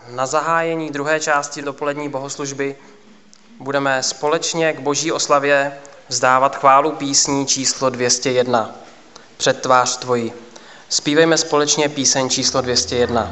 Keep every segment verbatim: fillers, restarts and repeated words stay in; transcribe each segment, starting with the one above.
na zahájení druhé části dopolední bohoslužby budeme společně k Boží oslavě vzdávat chválu písní číslo dvě stě jedna. Před tvář tvoji. Zpívejme společně píseň číslo dvě stě jedna.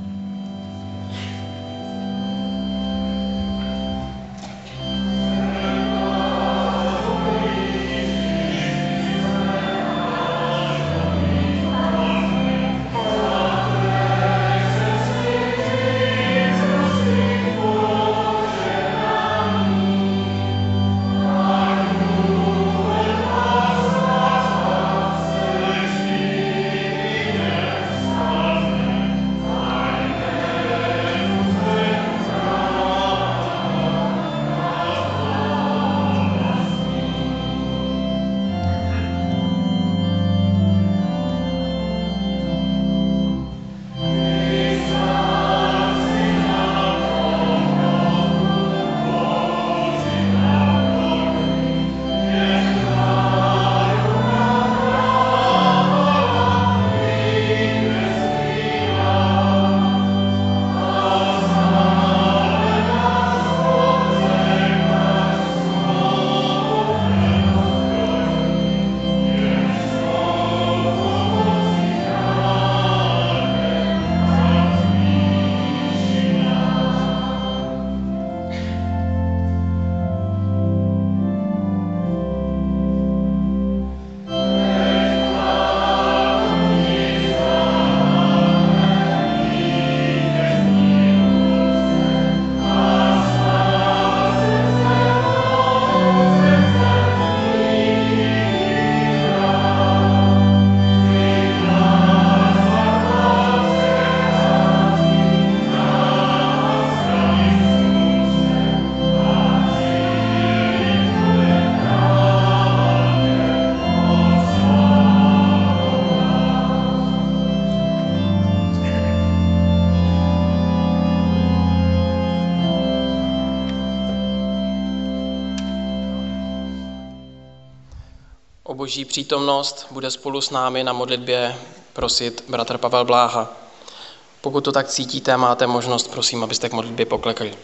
O Boží přítomnost bude spolu s námi na modlitbě prosit bratr Pavel Bláha. Pokud to tak cítíte, máte možnost, prosím, abyste k modlitbě poklekli.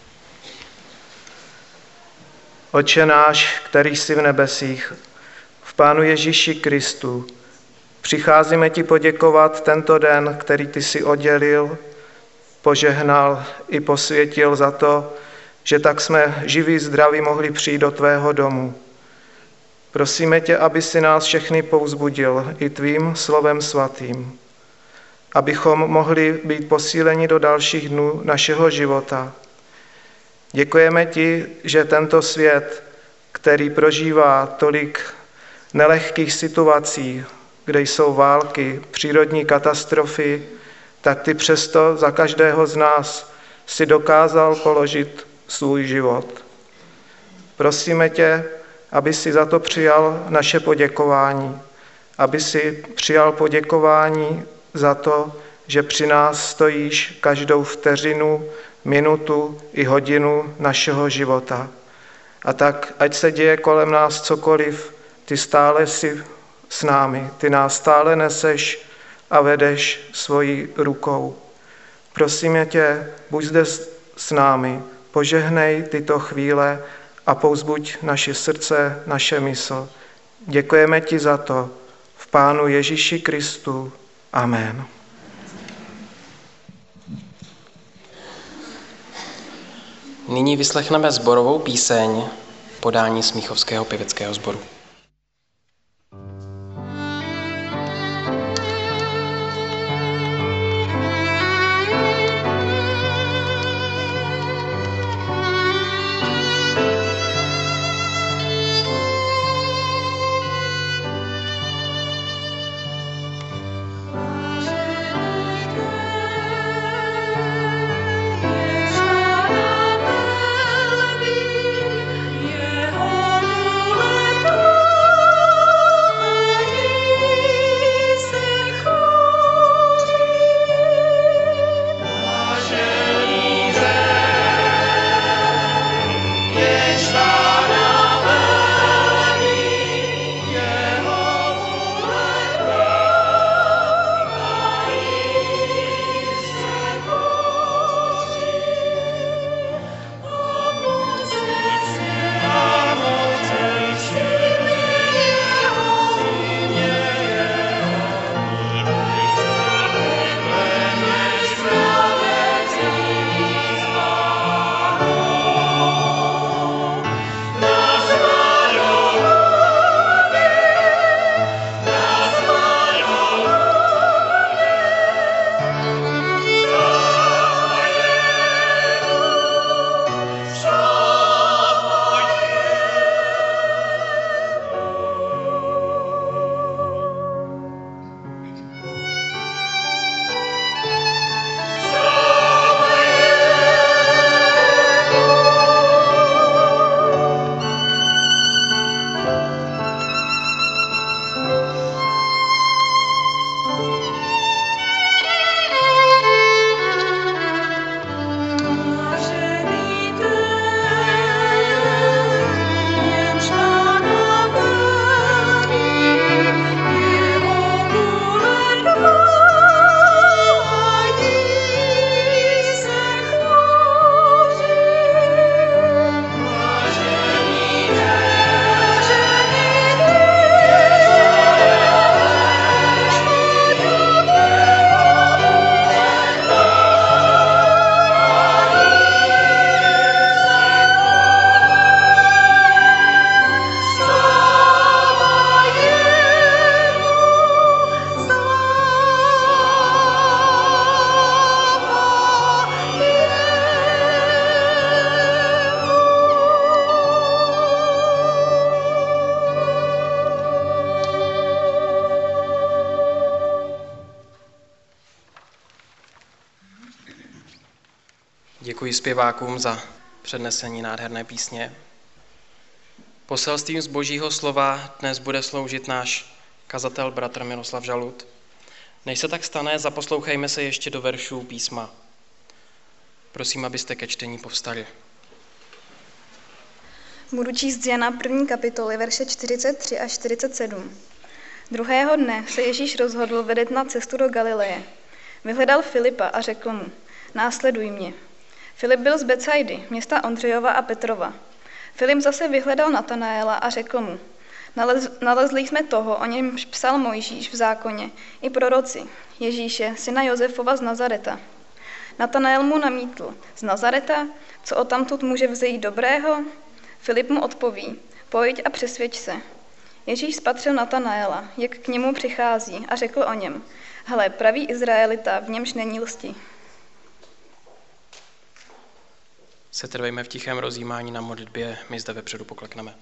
Otče náš, který jsi v nebesích, v Pánu Ježíši Kristu, přicházíme ti poděkovat tento den, který ty jsi oddělil, požehnal i posvětil za to, že tak jsme živí, zdraví mohli přijít do tvého domu. Prosíme tě, aby si nás všechny povzbudil i tvým slovem svatým, abychom mohli být posíleni do dalších dnů našeho života. Děkujeme ti, že tento svět, který prožívá tolik nelehkých situací, kde jsou války, přírodní katastrofy, tak ty přesto za každého z nás si dokázal položit svůj život. Prosíme tě, aby si za to přijal naše poděkování, aby si přijal poděkování za to, že při nás stojíš každou vteřinu, minutu i hodinu našeho života. A tak, ať se děje kolem nás cokoliv, ty stále jsi s námi, ty nás stále neseš a vedeš svojí rukou. Prosíme tě, buď zde s námi, požehnej tyto chvíle a povzbuď naše srdce, naše mysl. Děkujeme ti za to. V Pánu Ježíši Kristu. Amen. Nyní vyslechneme sborovou píseň podání Smíchovského pěveckého sboru. Oh Děkuji zpěvákům za přednesení nádherné písně. Poselstvím z Božího slova dnes bude sloužit náš kazatel bratr Miroslav Žalud. Než se tak stane, zaposlouchejme se ještě do veršů písma. Prosím, abyste ke čtení povstali. Budu číst z Jana první kapitoly, verše čtyřicet tři až čtyřicet sedm. Druhého dne se Ježíš rozhodl vydat na cestu do Galileje. Vyhledal Filipa a řekl mu, následuj mě. Filip byl z Becajdy, města Ondřejova a Petrova. Filip zase vyhledal Natanaela a řekl mu, Nalez, nalezli jsme toho, o něm psal Mojžíš v zákoně i proroci, Ježíše, syna Josefova z Nazareta. Natanael mu namítl, z Nazareta, co odtamtud může vzejít dobrého? Filip mu odpoví, pojď a přesvědč se. Ježíš spatřil Natanaela, jak k němu přichází a řekl o něm, hele, pravý Izraelita, v němž není lsti. Setrvejme v tichém rozjímání na modlitbě, my zde vepředu poklekneme.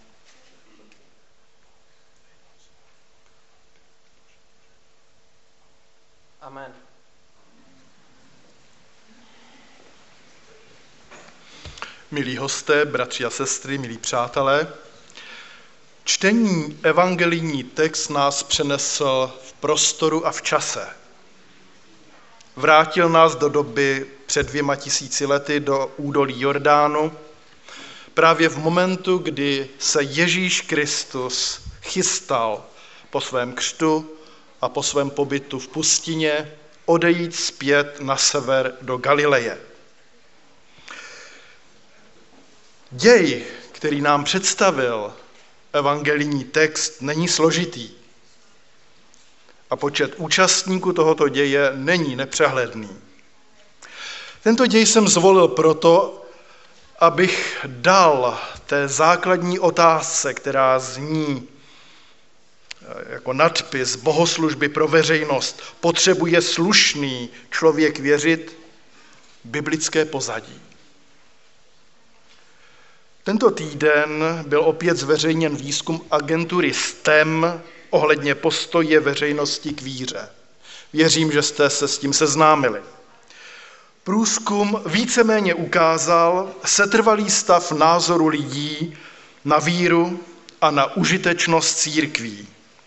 Amen. Milí hosté, bratři a sestry, milí přátelé, čtení evangelijní text nás přenesl v prostoru a v čase. Vrátil nás do doby před dvěma tisíci lety do údolí Jordánu, právě v momentu, kdy se Ježíš Kristus chystal po svém křtu a po svém pobytu v pustině odejít zpět na sever do Galileje. Děj, který nám představil evangelijní text, není složitý. A počet účastníků tohoto děje není nepřehledný. Tento děj jsem zvolil proto, abych dal té základní otázce, která zní jako nadpis bohoslužby pro veřejnost, potřebuje slušný člověk věřit, biblické pozadí. Tento týden byl opět zveřejněn výzkum agentury S T E M ohledně postoje veřejnosti k víře. Věřím, že jste se s tím seznámili. Průzkum víceméně ukázal setrvalý stav názoru lidí na víru a na užitečnost církví.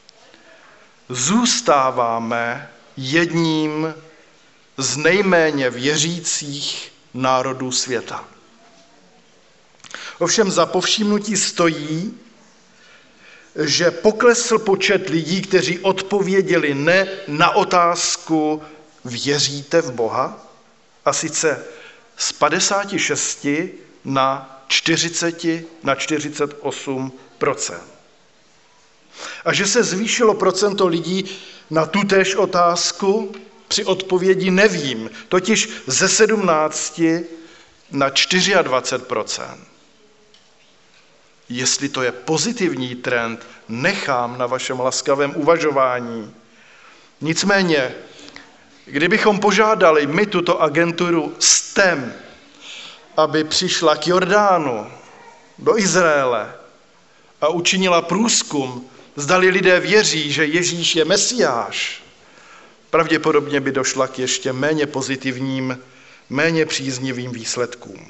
Zůstáváme jedním z nejméně věřících národů světa. Ovšem za povšimnutí stojí, že poklesl počet lidí, kteří odpověděli ne na otázku věříte v Boha? A sice z padesáti šesti na čtyřicet na čtyřicet osm procent. A že se zvýšilo procento lidí na tutéž otázku při odpovědi nevím, totiž ze sedmnácti na dvacet čtyři procent. Jestli to je pozitivní trend, nechám na vašem laskavém uvažování. Nicméně, kdybychom požádali my tuto agenturu S T E M, aby přišla k Jordánu, do Izraele a učinila průzkum, zdali lidé věří, že Ježíš je Mesiáš, pravděpodobně by došla k ještě méně pozitivním, méně příznivým výsledkům.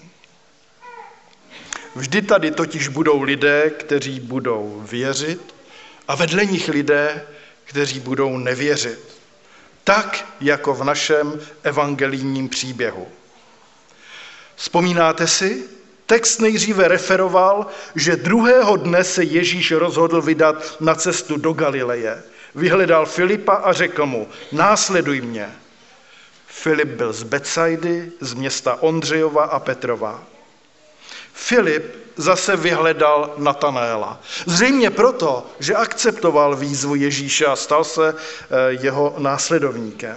Vždy tady totiž budou lidé, kteří budou věřit a vedle nich lidé, kteří budou nevěřit. Tak, jako v našem evangelijním příběhu. Vzpomínáte si? Text nejdříve referoval, že druhého dne se Ježíš rozhodl vydat na cestu do Galileje. Vyhledal Filipa a řekl mu, následuj mě. Filip byl z Becajdy, z města Ondřejova a Petrova. Filip zase vyhledal Natanaela. Zřejmě proto, že akceptoval výzvu Ježíše a stal se jeho následovníkem.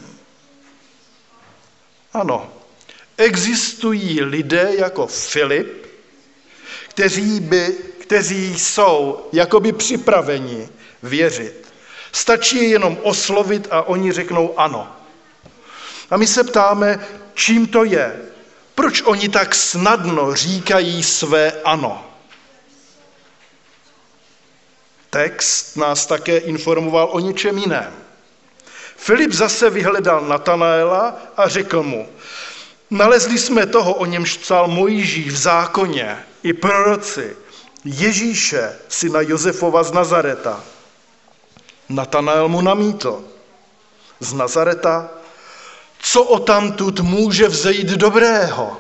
Ano, existují lidé jako Filip, kteří, by, kteří jsou jakoby připraveni věřit. Stačí je jenom oslovit a oni řeknou ano. A my se ptáme, čím to je? Proč oni tak snadno říkají své ano? Text nás také informoval o něčem jiném. Filip zase vyhledal Natanaela a řekl mu, Nalezli jsme toho, o němž psal Mojžíš v zákoně i proroci, Ježíše, syna Josefova z Nazareta. Natanael mu namítl: z Nazareta, co odtamtud může vzejít dobrého?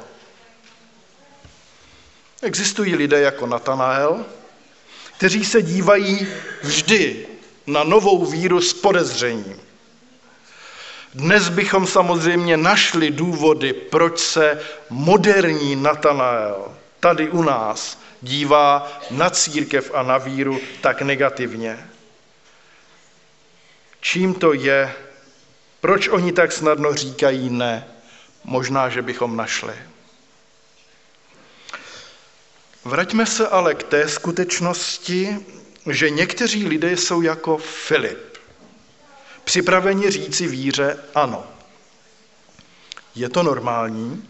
Existují lidé jako Natanael, kteří se dívají vždy na novou víru s podezřením. Dnes bychom samozřejmě našli důvody, proč se moderní Natanael tady u nás dívá na církev a na víru tak negativně. Čím to je? Proč oni tak snadno říkají ne? Možná, že bychom našli. Vraťme se ale k té skutečnosti, že někteří lidé jsou jako Filip, připraveni říci víře ano. Je to normální?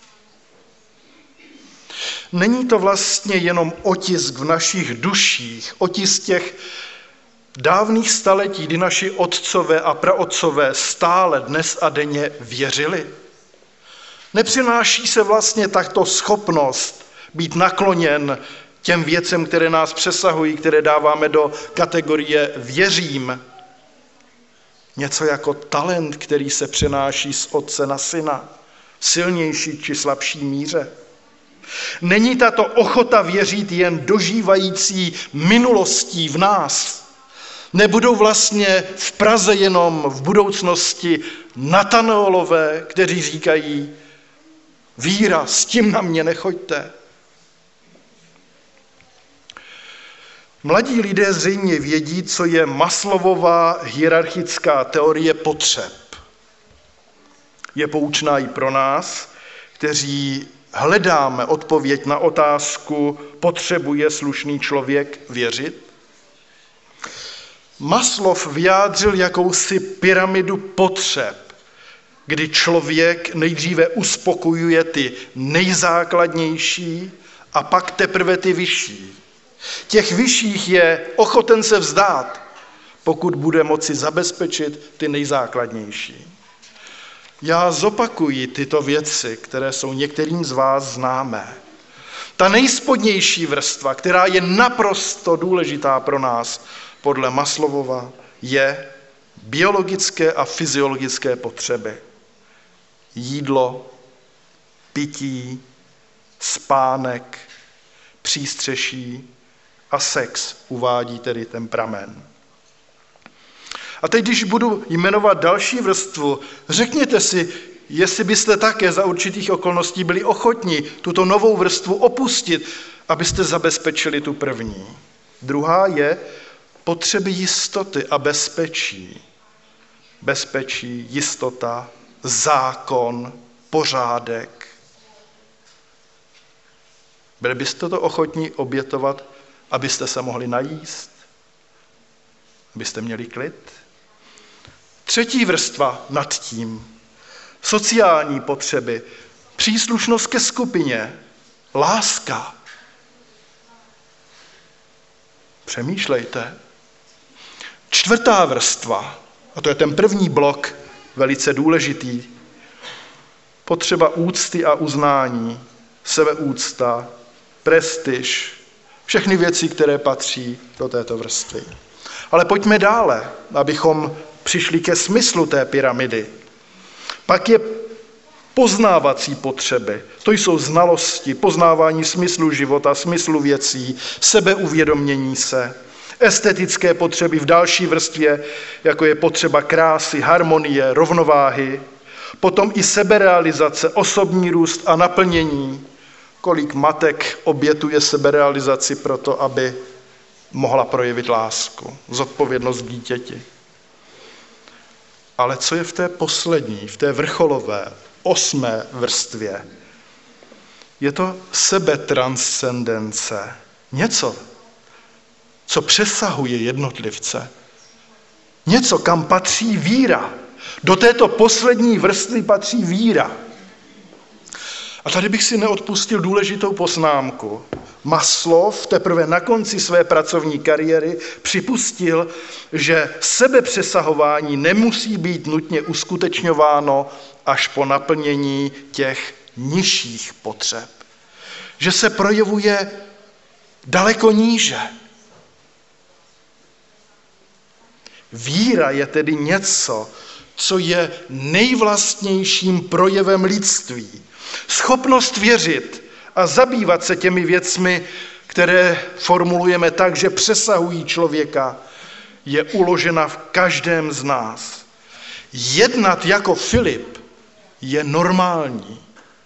Není to vlastně jenom otisk v našich duších, otisk těch dávných staletí, kdy naši otcové a praotcové stále dnes a denně věřili? Nepřináší se vlastně takto schopnost být nakloněn těm věcem, které nás přesahují, které dáváme do kategorie věřím, něco jako talent, který se přenáší z otce na syna, v silnější či slabší míře? Není tato ochota věřit jen dožívající minulostí v nás? Nebudou vlastně v Praze jenom v budoucnosti Natanaelové, kteří říkají: víra, s tím na mě nechoďte? Mladí lidé zřejmě vědí, co je Maslowova hierarchická teorie potřeb. Je poučná i pro nás, kteří hledáme odpověď na otázku: potřebuje slušný člověk věřit? Maslow vyjádřil jakousi pyramidu potřeb, kdy člověk nejdříve uspokojuje ty nejzákladnější a pak teprve ty vyšší. Těch vyšších je ochoten se vzdát, pokud bude moci zabezpečit ty nejzákladnější. Já zopakuji tyto věci, které jsou některým z vás známé. Ta nejspodnější vrstva, která je naprosto důležitá pro nás, podle Maslowova, je biologické a fyziologické potřeby. Jídlo, pití, spánek, přístřeší a sex, uvádí tedy ten pramen. A teď, když budu jmenovat další vrstvu, řekněte si, jestli byste také za určitých okolností byli ochotni tuto novou vrstvu opustit, abyste zabezpečili tu první. Druhá je potřeby jistoty a bezpečí. Bezpečí, jistota, zákon, pořádek. Byli byste to ochotní obětovat, abyste se mohli najíst? Abyste měli klid? Třetí vrstva nad tím. Sociální potřeby, příslušnost ke skupině, láska. Přemýšlejte. Čtvrtá vrstva, a to je ten první blok, velice důležitý. Potřeba úcty a uznání, sebeúcta, prestiž, všechny věci, které patří do této vrstvy. Ale pojďme dále, abychom přišli ke smyslu té pyramidy. Pak je poznávací potřeby. To jsou znalosti, poznávání smyslu života, smyslu věcí, sebeuvědomění se. Estetické potřeby v další vrstvě, jako je potřeba krásy, harmonie, rovnováhy. Potom i seberealizace, osobní růst a naplnění. Kolik matek obětuje seberealizaci proto, aby mohla projevit lásku, zodpovědnost k dítěti. Ale co je v té poslední, v té vrcholové, osmé vrstvě? Je to sebetranscendence. Něco, co přesahuje jednotlivce. Něco, kam patří víra. Do této poslední vrstvy patří víra. A tady bych si neodpustil důležitou poznámku. Maslow teprve na konci své pracovní kariéry připustil, že sebepřesahování nemusí být nutně uskutečňováno až po naplnění těch nižších potřeb. Že se projevuje daleko níže. Víra je tedy něco, co je nejvlastnějším projevem lidství. Schopnost věřit a zabývat se těmi věcmi, které formulujeme tak, že přesahují člověka, je uložena v každém z nás. Jednat jako Filip je normální.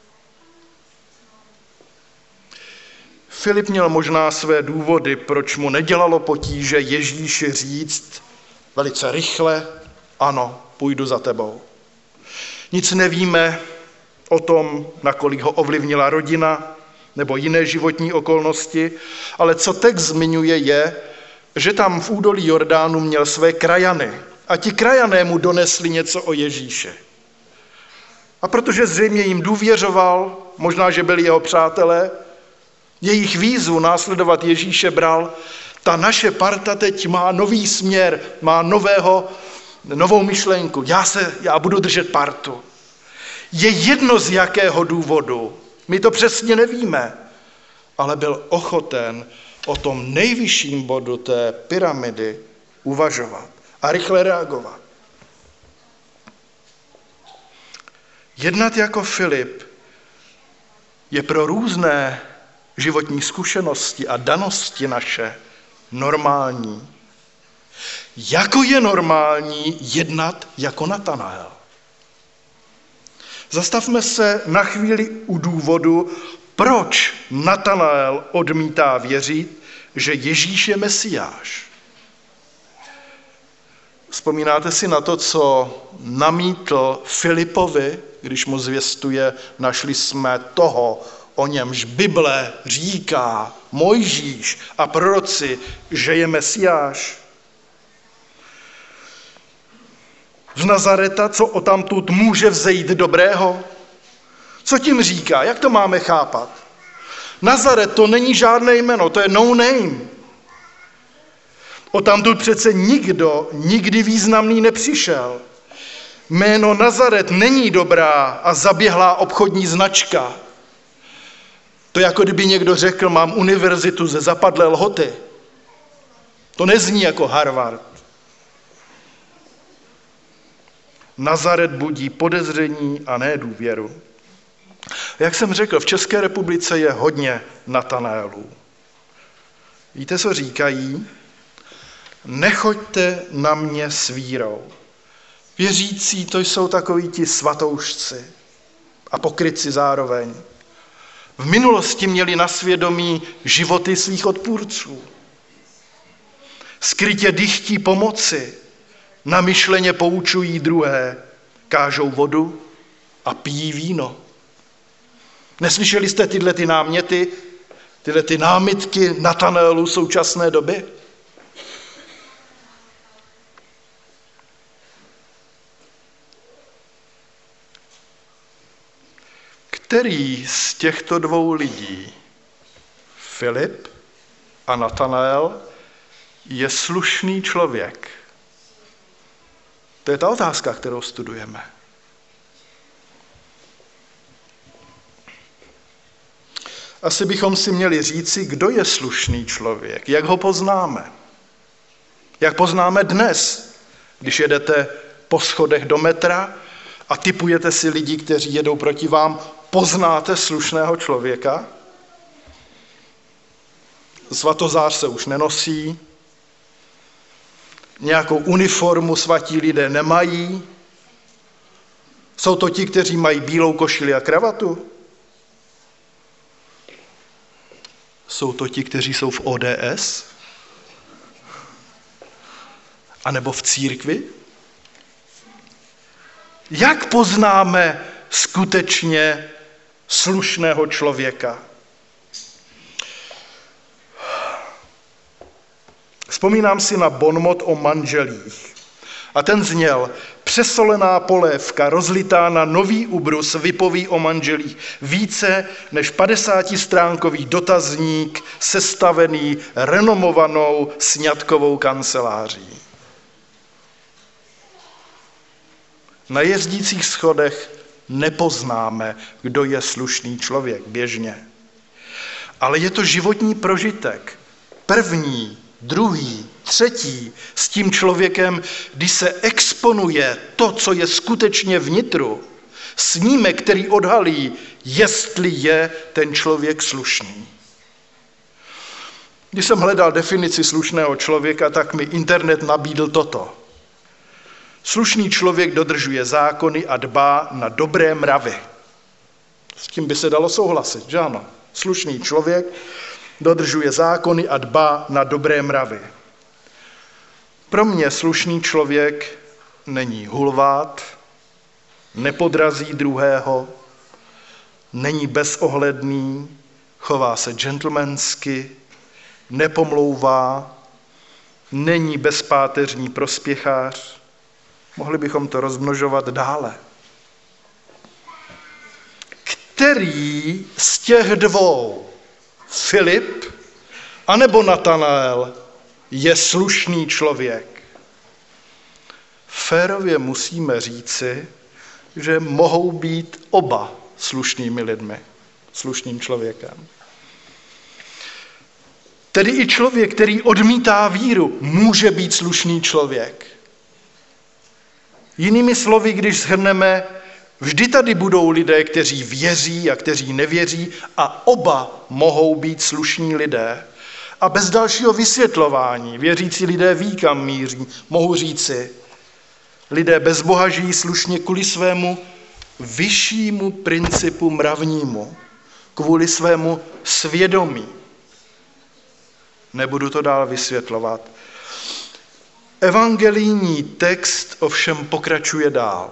Filip měl možná své důvody, proč mu nedělalo potíže Ježíši říct velice rychle, ano, půjdu za tebou. Nic nevíme o tom, nakolik ho ovlivnila rodina nebo jiné životní okolnosti, ale co text zmiňuje je, že tam v údolí Jordánu měl své krajany a ti krajané mu donesli něco o Ježíše. A protože zřejmě jim důvěřoval, možná, že byli jeho přátelé, jejich výzvu následovat Ježíše bral, ta naše parta teď má nový směr, má nového, novou myšlenku. Já, se, já budu držet partu. Je jedno z jakého důvodu, my to přesně nevíme, ale byl ochoten o tom nejvyšším bodu té pyramidy uvažovat a rychle reagovat. Jednat jako Filip je pro různé životní zkušenosti a danosti naše normální. Jako je normální jednat jako Natanael. Zastavme se na chvíli u důvodu, proč Natanael odmítá věřit, že Ježíš je Mesiáš. Vzpomínáte si na to, co namítl Filipovi, když mu zvěstuje, našli jsme toho, o němž Bible říká, Mojžíš a proroci, že je Mesiáš. Z Nazareta, co odtamtud může vzejít dobrého? Co tím říká? Jak to máme chápat? Nazaret to není žádné jméno, to je no name. Odtamtud přece nikdo nikdy významný nepřišel. Jméno Nazaret není dobrá a zaběhlá obchodní značka. To jako kdyby někdo řekl, mám univerzitu ze zapadlé Lhoty. To nezní jako Harvard. Nazaret budí podezření a ne důvěru. Jak jsem řekl, v České republice je hodně Natanaelů. Víte, co říkají? Nechoďte na mě s vírou. Věřící to jsou takoví ti svatoušci a pokrytci zároveň. V minulosti měli na svědomí životy svých odpůrců. Skrytě dychtí pomoci, namyšleně poučují druhé, kážou vodu a pijí víno. Neslyšeli jste tyhle ty náměty, tyhle ty námitky Natanaelu současné doby? Který z těchto dvou lidí, Filip a Natanael, je slušný člověk? To je ta otázka, kterou studujeme. Asi bychom si měli říci, kdo je slušný člověk, jak ho poznáme. Jak poznáme dnes, když jedete po schodech do metra a tipujete si lidi, kteří jedou proti vám, poznáte slušného člověka? Svatozář se už nenosí, nějakou uniformu svatí lidé nemají. Jsou to ti, kteří mají bílou košili a kravatu? Jsou to ti, kteří jsou v O D S? A nebo v církvi? Jak poznáme skutečně slušného člověka? Vzpomínám si na bonmot o manželích. A ten zněl, přesolená polévka rozlitá na nový ubrus vypoví o manželích více než padesátistránkový dotazník sestavený renomovanou sňatkovou kanceláří. Na jezdících schodech nepoznáme, kdo je slušný člověk běžně. Ale je to životní prožitek. První, druhý, třetí s tím člověkem, když se exponuje to, co je skutečně vnitru, snímek, který odhalí, jestli je ten člověk slušný. Když jsem hledal definici slušného člověka, tak mi internet nabídl toto. Slušný člověk dodržuje zákony a dbá na dobré mravy. S tím by se dalo souhlasit, že ano? Slušný člověk dodržuje zákony a dbá na dobré mravy. Pro mě slušný člověk není hulvát, nepodrazí druhého, není bezohledný, chová se gentlemansky, nepomlouvá, není bezpáteřní prospěchář. Mohli bychom to rozmnožovat dále. Který z těch dvou, Filip anebo Natanael, je slušný člověk? Férově musíme říci, že mohou být oba slušnými lidmi, slušným člověkem. Tedy i člověk, který odmítá víru, může být slušný člověk. Jinými slovy, když shrneme, vždy tady budou lidé, kteří věří a kteří nevěří a oba mohou být slušní lidé. A bez dalšího vysvětlování, věřící lidé ví, kam míří, mohu říci, lidé bez Boha žijí slušně kvůli svému vyššímu principu mravnímu, kvůli svému svědomí. Nebudu to dál vysvětlovat. Evangelijní text ovšem pokračuje dál.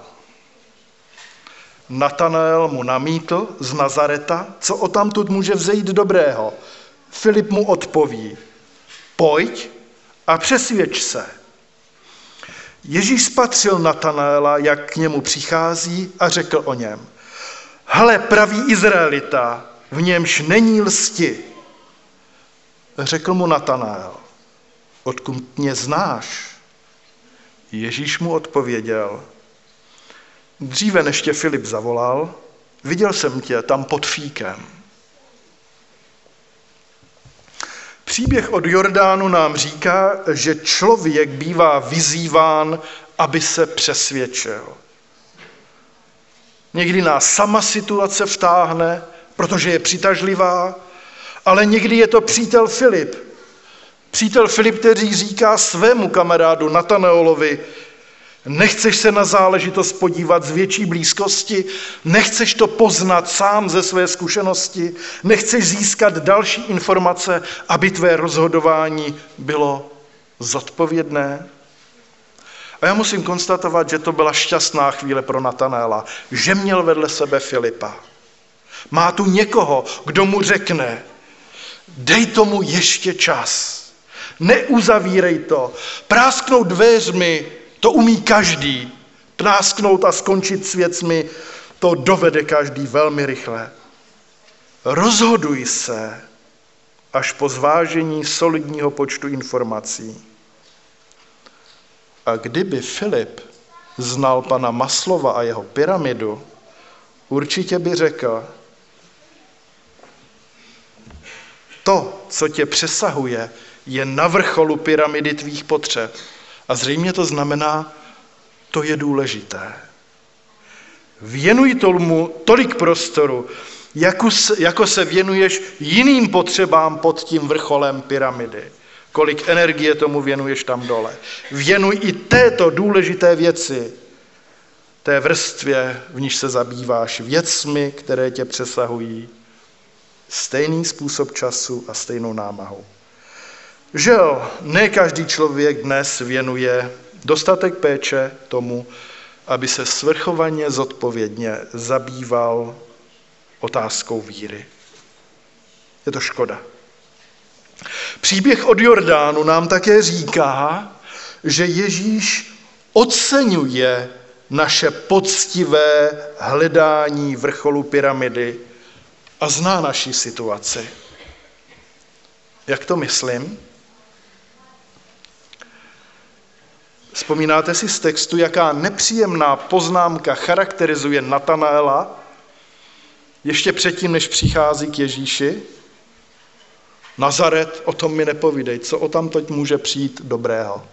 Natanael mu namítl z Nazareta, co odtamtud může vzejít dobrého. Filip mu odpoví, pojď a přesvědč se. Ježíš spatřil Natanaela, jak k němu přichází a řekl o něm, hle, pravý Izraelita, v němž není lsti. Řekl mu Natanael, odkud mě znáš? Ježíš mu odpověděl, dříve než tě Filip zavolal, viděl jsem tě tam pod fíkem. Příběh od Jordánu nám říká, že člověk bývá vyzýván, aby se přesvědčil. Někdy nás sama situace vtáhne, protože je přitažlivá, ale někdy je to přítel Filip. Přítel Filip, který říká svému kamarádu Natanaelovi, nechceš se na záležitost podívat z větší blízkosti, nechceš to poznat sám ze své zkušenosti, nechceš získat další informace, aby tvé rozhodování bylo zodpovědné. A já musím konstatovat, že to byla šťastná chvíle pro Natanaela, že měl vedle sebe Filipa. Má tu někoho, kdo mu řekne, dej tomu ještě čas, neuzavírej to, prásknout dveřmi, to umí každý, prásknout a skončit s věcmi, to dovede každý velmi rychle. Rozhoduj se až po zvážení solidního počtu informací. A kdyby Filip znal pana Maslova a jeho pyramidu, určitě by řekl, to, co tě přesahuje, je na vrcholu pyramidy tvých potřeb. A zřejmě to znamená, to je důležité. Věnuj tomu tolik prostoru, jako se, jako se věnuješ jiným potřebám pod tím vrcholem pyramidy. Kolik energie tomu věnuješ tam dole. Věnuj i této důležité věci, té vrstvě, v níž se zabýváš věcmi, které tě přesahují, stejný způsob času a stejnou námahou. Žel, ne každý člověk dnes věnuje dostatek péče tomu, aby se svrchovaně, zodpovědně zabýval otázkou víry. Je to škoda. Příběh od Jordánu nám také říká, že Ježíš oceňuje naše poctivé hledání vrcholu pyramidy a zná naši situaci. Jak to myslím? Vzpomínáte si z textu, jaká nepříjemná poznámka charakterizuje Natanaela ještě předtím, než přichází k Ježíši? Nazaret, o tom mi nepovídej, co o tam teď může přijít dobrého.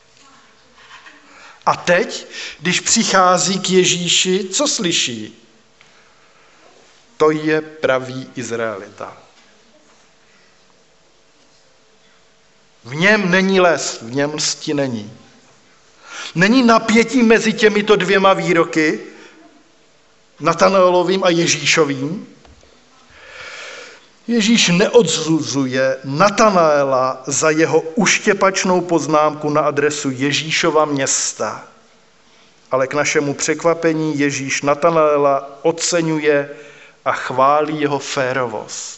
A teď, když přichází k Ježíši, co slyší? To je pravý Izraelita. V něm není les, v něm lsti není. Není napětí mezi těmito dvěma výroky, Natanaelovým a Ježíšovým. Ježíš neodsuzuje Natanaela za jeho uštěpačnou poznámku na adresu Ježíšova města, ale k našemu překvapení Ježíš Natanaela oceňuje a chválí jeho férovost.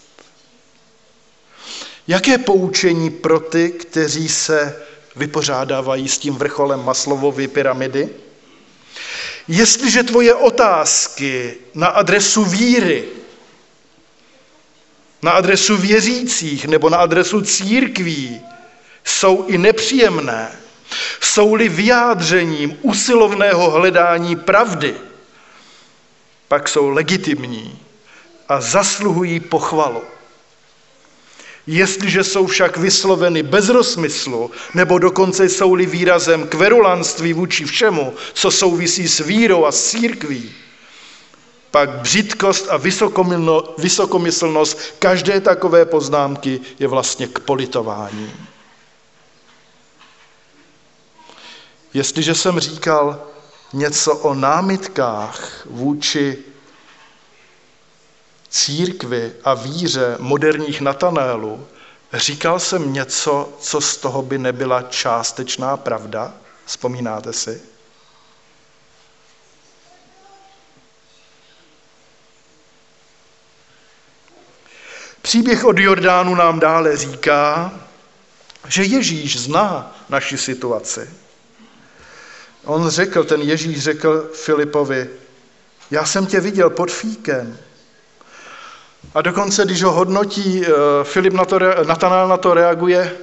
Jaké poučení pro ty, kteří se vypořádávají s tím vrcholem Maslowovy pyramidy? Jestliže tvoje otázky na adresu víry, na adresu věřících nebo na adresu církví jsou i nepříjemné, jsou-li vyjádřením usilovného hledání pravdy, pak jsou legitimní a zasluhují pochvalu. Jestliže jsou však vysloveny bez rozmyslu, nebo dokonce jsou-li výrazem kverulanství vůči všemu, co souvisí s vírou a s církví, pak břitkost a vysokomyslnost každé takové poznámky je vlastně k politování. Jestliže jsem říkal něco o námitkách vůči církvi a víře moderních Natanaelů, říkal jsem něco, co z toho by nebyla částečná pravda? Vzpomínáte si? Příběh od Jordánu nám dále říká, že Ježíš zná naši situaci. On řekl, ten Ježíš řekl Filipovi, já jsem tě viděl pod fíkem. A dokonce, když ho hodnotí, Filip na to, Natanael na to reaguje,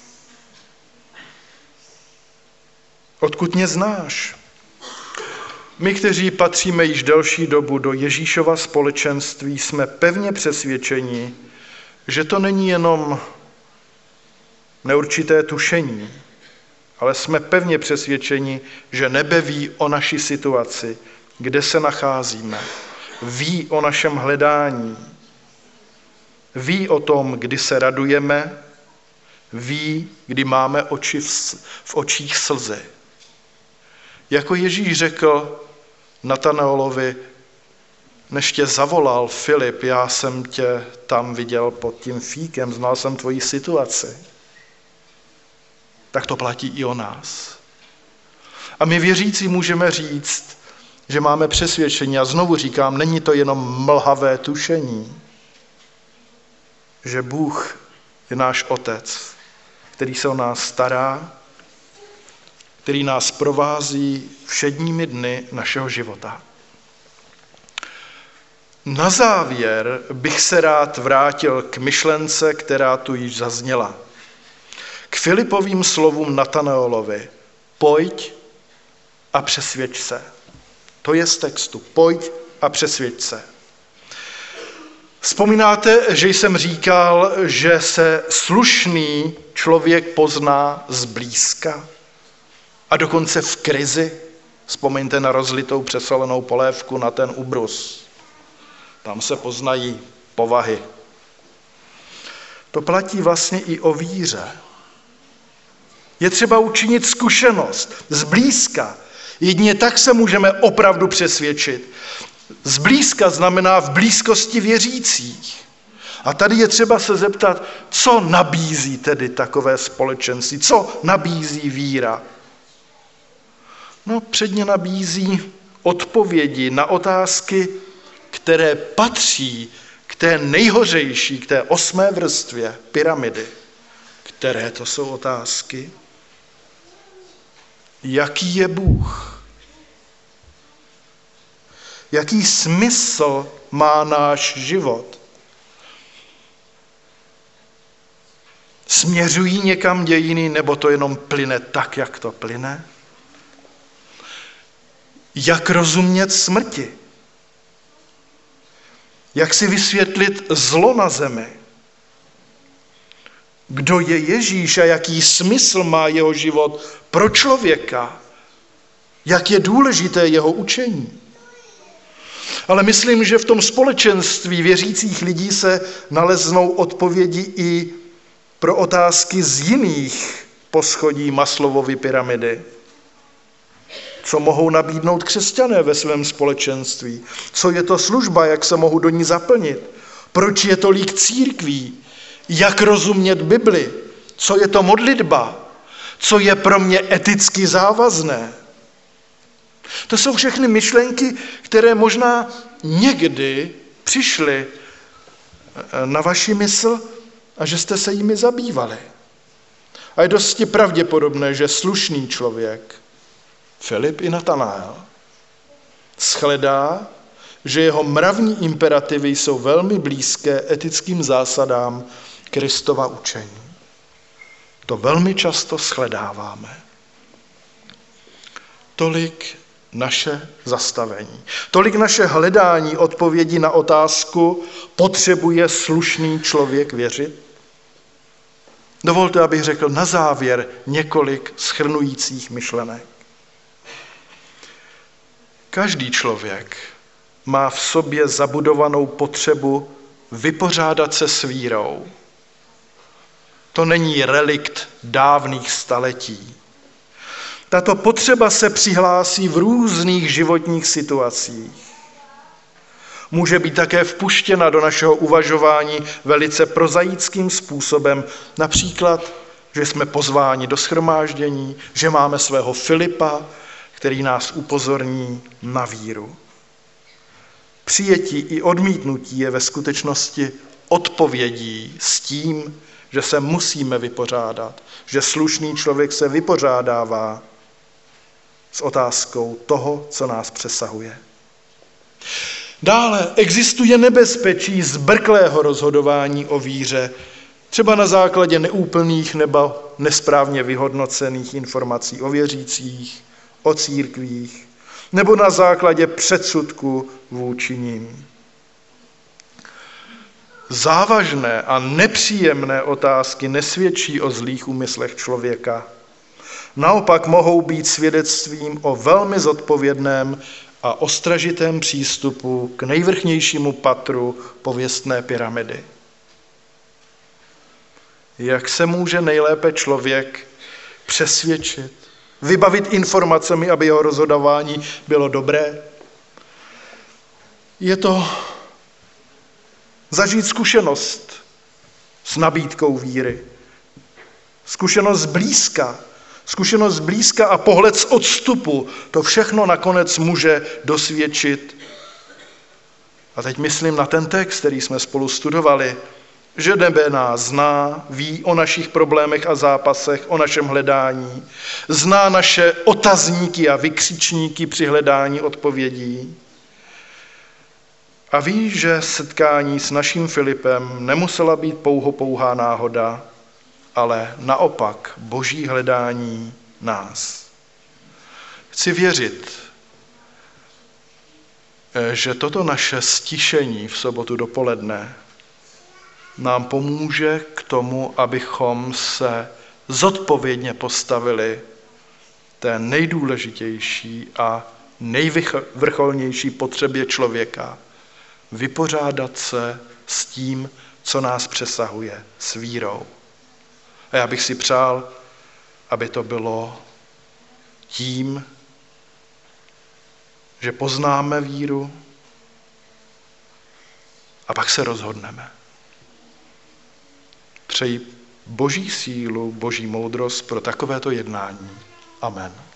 odkud mě znáš? My, kteří patříme již delší dobu do Ježíšova společenství, jsme pevně přesvědčeni, že to není jenom neurčité tušení, ale jsme pevně přesvědčeni, že nebe ví o naší situaci, kde se nacházíme, ví o našem hledání, ví o tom, kdy se radujeme, ví, kdy máme oči v, v očích slzy. Jako Ježíš řekl Natanaelovi, než tě zavolal Filip, já jsem tě tam viděl pod tím fíkem, znal jsem tvoji situaci. Tak to platí i o nás. A my věřící můžeme říct, že máme přesvědčení, a znovu říkám, není to jenom mlhavé tušení, že Bůh je náš Otec, který se o nás stará, který nás provází všedními dny našeho života. Na závěr bych se rád vrátil k myšlence, která tu již zazněla. K Filipovým slovům Natanaelovi. Pojď a přesvědč se. To je z textu. Pojď a přesvědč se. Vzpomínáte, že jsem říkal, že se slušný člověk pozná zblízka a dokonce v krizi? Vzpomeňte na rozlitou přesolenou polévku, na ten ubrus. Tam se poznají povahy. To platí vlastně i o víře. Je třeba učinit zkušenost zblízka. Jedině tak se můžeme opravdu přesvědčit. Zblízka znamená v blízkosti věřících. A tady je třeba se zeptat, co nabízí tedy takové společenství, co nabízí víra. No, předně nabízí odpovědi na otázky, které patří k té nejhořejší, k té osmé vrstvě pyramidy. Které to jsou otázky? Jaký je Bůh? Jaký smysl má náš život? Směřují někam dějiny, nebo to jenom plyne tak, jak to plyne? Jak rozumět smrti? Jak si vysvětlit zlo na zemi? Kdo je Ježíš a jaký smysl má jeho život pro člověka? Jak je důležité jeho učení? Ale myslím, že v tom společenství věřících lidí se naleznou odpovědi i pro otázky z jiných poschodí Maslowovy pyramidy. Co mohou nabídnout křesťané ve svém společenství? Co je to služba, jak se mohou do ní zaplnit? Proč je tolik církví? Jak rozumět Bibli? Co je to modlitba? Co je pro mě eticky závazné? To jsou všechny myšlenky, které možná někdy přišly na vaši mysl a že jste se jimi zabývali. A je dosti pravděpodobné, že slušný člověk, Filip i Natanael, shledá, že jeho mravní imperativy jsou velmi blízké etickým zásadám Kristova učení. To velmi často shledáváme. Tolik naše zastavení. Tolik naše hledání odpovědi na otázku, potřebuje slušný člověk věřit? Dovolte, abych řekl na závěr několik shrnujících myšlenek. Každý člověk má v sobě zabudovanou potřebu vypořádat se s vírou. To není relikt dávných staletí. Tato potřeba se přihlásí v různých životních situacích. Může být také vpuštěna do našeho uvažování velice prozaickým způsobem, například, že jsme pozváni do shromáždění, že máme svého Filipa, který nás upozorní na víru. Přijetí i odmítnutí je ve skutečnosti odpovědí s tím, že se musíme vypořádat, že slušný člověk se vypořádává s otázkou toho, co nás přesahuje. Dále existuje nebezpečí zbrklého rozhodování o víře, třeba na základě neúplných nebo nesprávně vyhodnocených informací o věřících, o církvích, nebo na základě předsudku vůči nim. Závažné a nepříjemné otázky nesvědčí o zlých úmyslech člověka. Naopak mohou být svědectvím o velmi zodpovědném a ostražitém přístupu k nejvrchnějšímu patru pověstné pyramidy. Jak se může nejlépe člověk přesvědčit, vybavit informacemi, aby jeho rozhodování bylo dobré? Je to zažít zkušenost s nabídkou víry. Zkušenost zblízka. Zkušenost zblízka a pohled z odstupu. To všechno nakonec může dosvědčit. A teď myslím na ten text, který jsme spolu studovali, že nebe nás zná, ví o našich problémech a zápasech, o našem hledání, zná naše otazníky a vykřičníky při hledání odpovědí a ví, že setkání s naším Filipem nemusela být pouhopouhá náhoda, ale naopak boží hledání nás. Chci věřit, že toto naše stišení v sobotu dopoledne nám pomůže k tomu, abychom se zodpovědně postavili té nejdůležitější a nejvrcholnější potřebě člověka. Vypořádat se s tím, co nás přesahuje, s vírou. A já bych si přál, aby to bylo tím, že poznáme víru a pak se rozhodneme. Přeji boží sílu, boží moudrost pro takovéto jednání. Amen.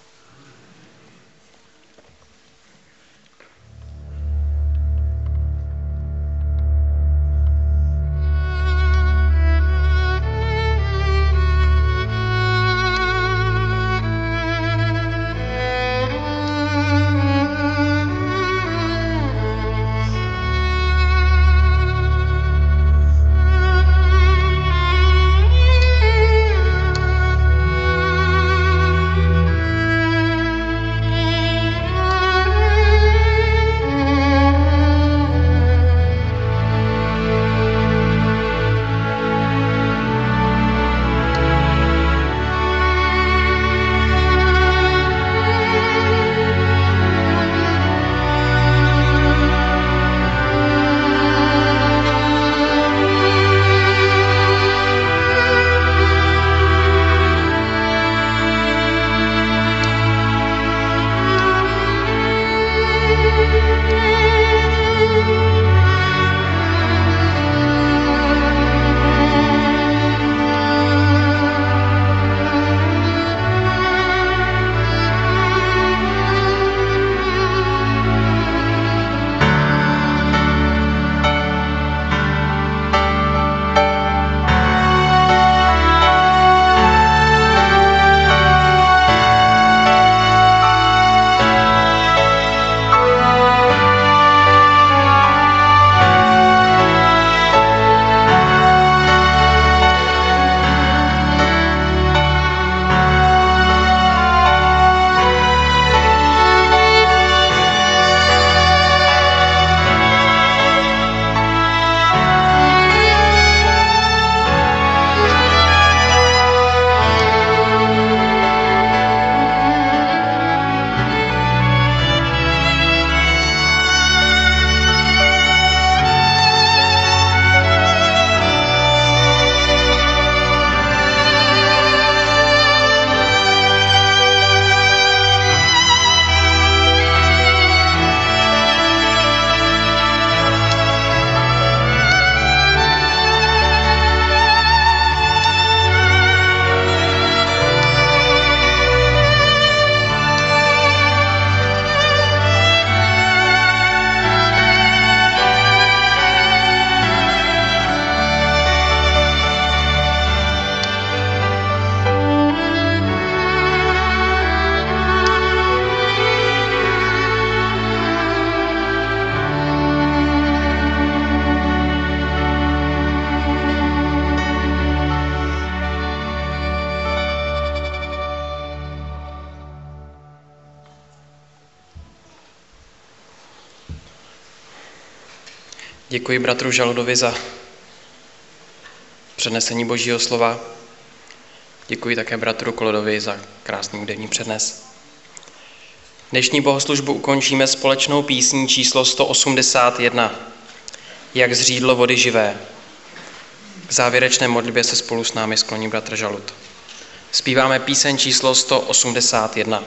Děkuji bratru Žaludovi za přednesení Božího slova. Děkuji také bratru Kolodovi za krásný hudební přednes. Dnešní bohoslužbu ukončíme společnou písní číslo sto osmdesát jedna. Jak zřídlo vody živé. K závěrečné modlitbě se spolu s námi skloní bratr Žalud. Zpíváme píseň číslo sto osmdesát jedna.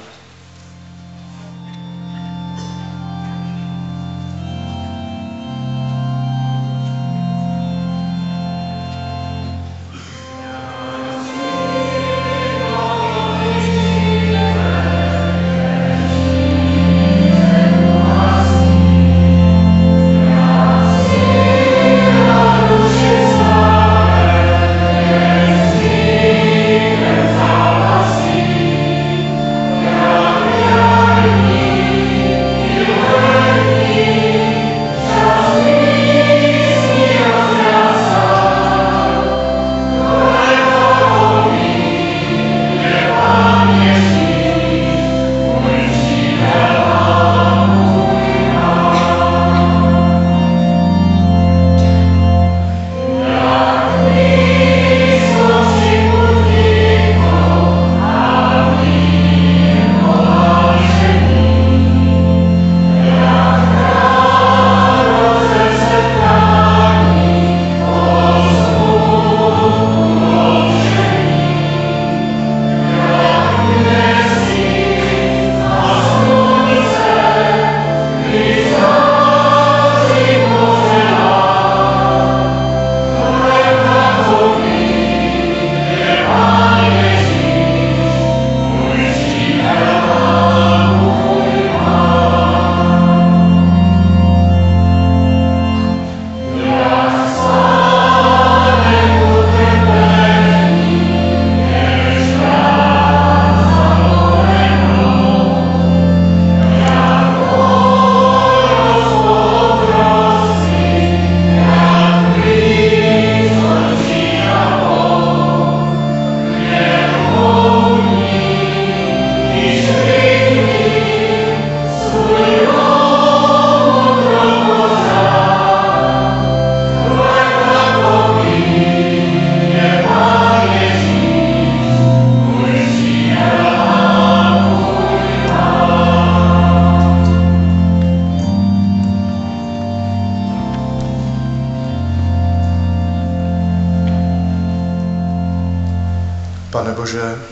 Pane Bože,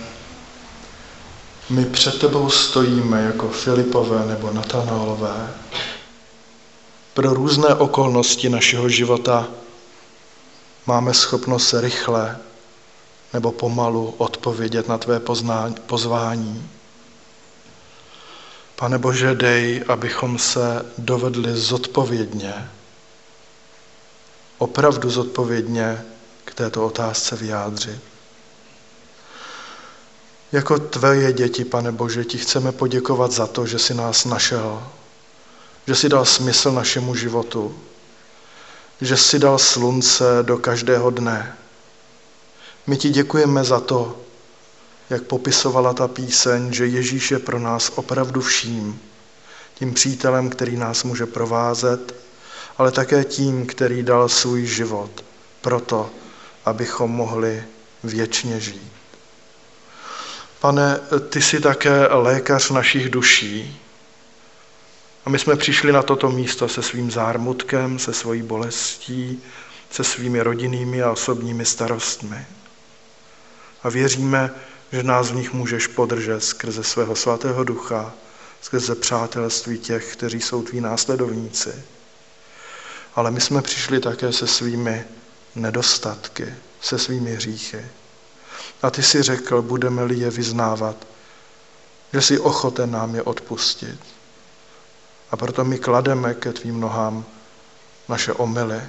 my před tebou stojíme jako Filipové nebo Natanaelové. Pro různé okolnosti našeho života máme schopnost rychle nebo pomalu odpovědět na tvé pozvání. Pane Bože, dej, abychom se dovedli zodpovědně, opravdu zodpovědně k této otázce vyjádřit. Jako tvé děti, Pane Bože, ti chceme poděkovat za to, že jsi nás našel, že jsi dal smysl našemu životu, že jsi dal slunce do každého dne. My ti děkujeme za to, jak popisovala ta píseň, že Ježíš je pro nás opravdu vším, tím přítelem, který nás může provázet, ale také tím, který dal svůj život proto, abychom mohli věčně žít. Pane, ty jsi také lékař našich duší. A my jsme přišli na toto místo se svým zármutkem, se svojí bolestí, se svými rodinnými a osobními starostmi. A věříme, že nás v nich můžeš podržet skrze svého svatého ducha, skrze přátelství těch, kteří jsou tví následovníci. Ale my jsme přišli také se svými nedostatky, se svými hříchy. A ty si řekl, budeme-li je vyznávat, že jsi ochoten nám je odpustit. A proto my klademe ke tvým nohám naše omyly.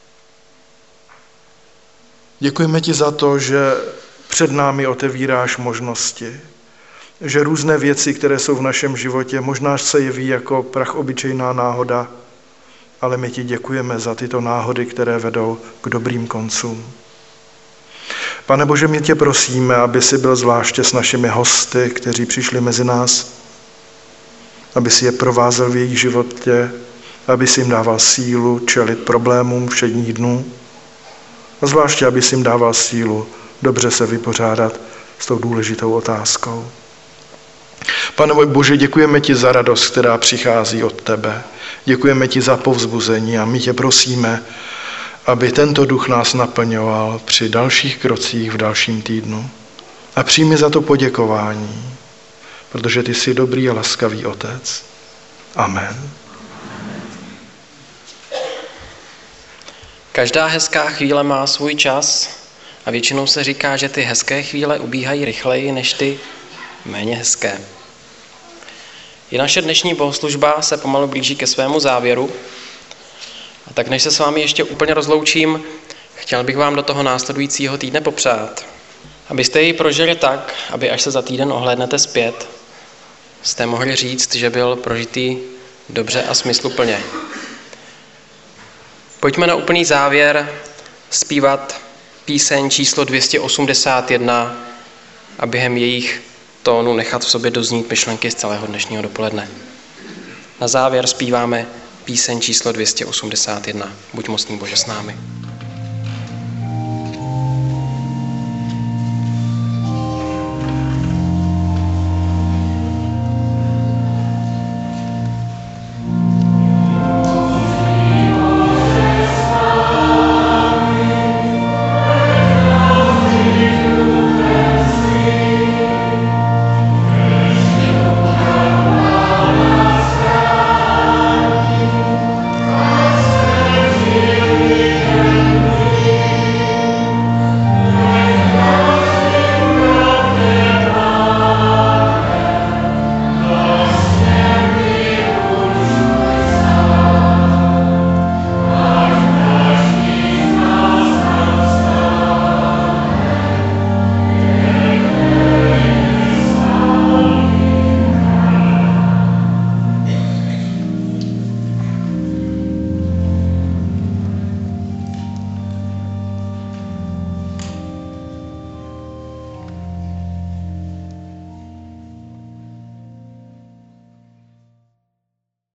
Děkujeme ti za to, že před námi otevíráš možnosti, že různé věci, které jsou v našem životě, možná se jeví jako prach obyčejná náhoda, ale my ti děkujeme za tyto náhody, které vedou k dobrým koncům. Pane Bože, my tě prosíme, aby jsi byl zvláště s našimi hosty, kteří přišli mezi nás, aby si je provázel v jejich životě, aby si jim dával sílu čelit problémům všedních dnů. A zvláště, aby si jim dával sílu dobře se vypořádat s tou důležitou otázkou. Pane můj Bože, děkujeme ti za radost, která přichází od tebe. Děkujeme ti za povzbuzení a my tě prosíme, aby tento duch nás naplňoval při dalších krocích v dalším týdnu. A přijmi za to poděkování, protože ty jsi dobrý a laskavý Otec. Amen. Každá hezká chvíle má svůj čas a většinou se říká, že ty hezké chvíle ubíhají rychleji než ty méně hezké. I naše dnešní bohoslužba se pomalu blíží ke svému závěru. A tak než se s vámi ještě úplně rozloučím, chtěl bych vám do toho následujícího týdne popřát, abyste ji prožili tak, aby až se za týden ohlédnete zpět, jste mohli říct, že byl prožitý dobře a smysluplně. Pojďme na úplný závěr zpívat píseň číslo dvě stě osmdesát jedna a během jejich tónu nechat v sobě doznít myšlenky z celého dnešního dopoledne. Na závěr zpíváme píseň číslo dvě stě osmdesát jedna. Buď mocný Bože s námi.